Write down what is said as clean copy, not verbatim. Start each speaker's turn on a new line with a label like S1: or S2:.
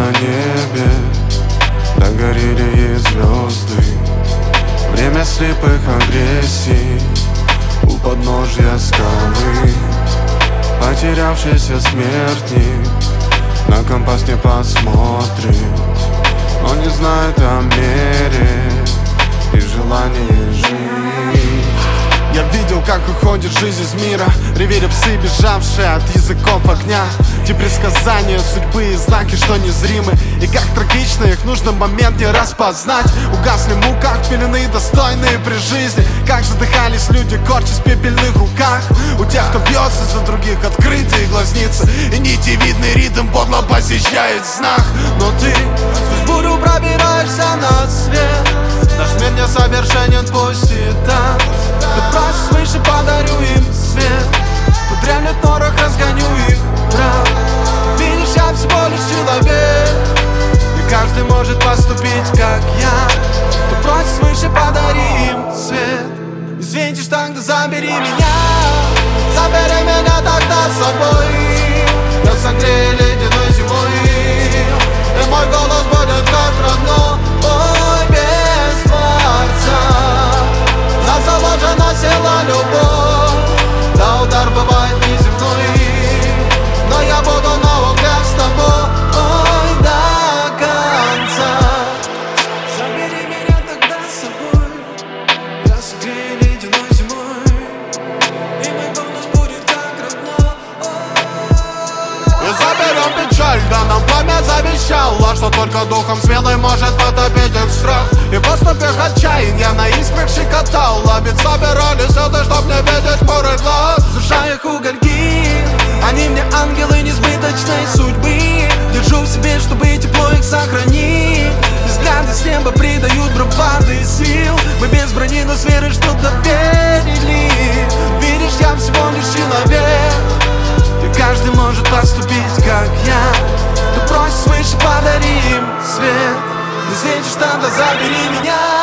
S1: на небе догорели и звезды. Время слепых агрессий у подножья скалы. Потерявшийся смертник на компас не посмотрит, он не знает о мере и желании жить. Я видел, как уходит жизнь из мира. Ревели псы, бежавшие от языков огня. Те предсказания судьбы и знаки, что незримы. И как трагично их в нужном моменте распознать. Угасли в муках пелены, достойные при жизни. Как задыхались люди, корчась в пепельных руках. У тех, кто бьется за других, открытые глазницы. И нитевидный ритм подло посещает знак. Но ты сквозь бурю пробираешься на свет. Наш мир несовершенен, пусть и так. Ты просишь свыше, подарю им свет. Подремлет в норах, разгоню их прав. Видишь, я всего лишь человек, и каждый может поступить, как я. Ты просишь свыше, подари им свет. Извините, тогда забери меня. Забери меня тогда с собой. Я согрею ледяной зимой, и мой голос будет как родной. Ой, без дворца нас заложена сила любовь. Да, удар бывает неземной, но я буду на углях с тобой до конца. Забери меня тогда с собой. Я согрею ледяной зимой, и мой голос будет как родной. И заберем печаль, да нам пламя завещало, что только духом смелый может потопить их страх. И в поступях отчаяния на искрах щекотало. Ведь собирали слезы, чтоб не видеть хмурый глаз. Душа их угольки, они мне ангелы несбыточной судьбы. Держу в себе, чтобы тепло их сохранить. Взгляды с неба придают бравады сил. Мы без брони, но с верой, что доверили. Видишь, я всего лишь человек, и каждый может поступить, как я. Ты просишь свыше, подари им свет. Ты светишь, тогда забери меня.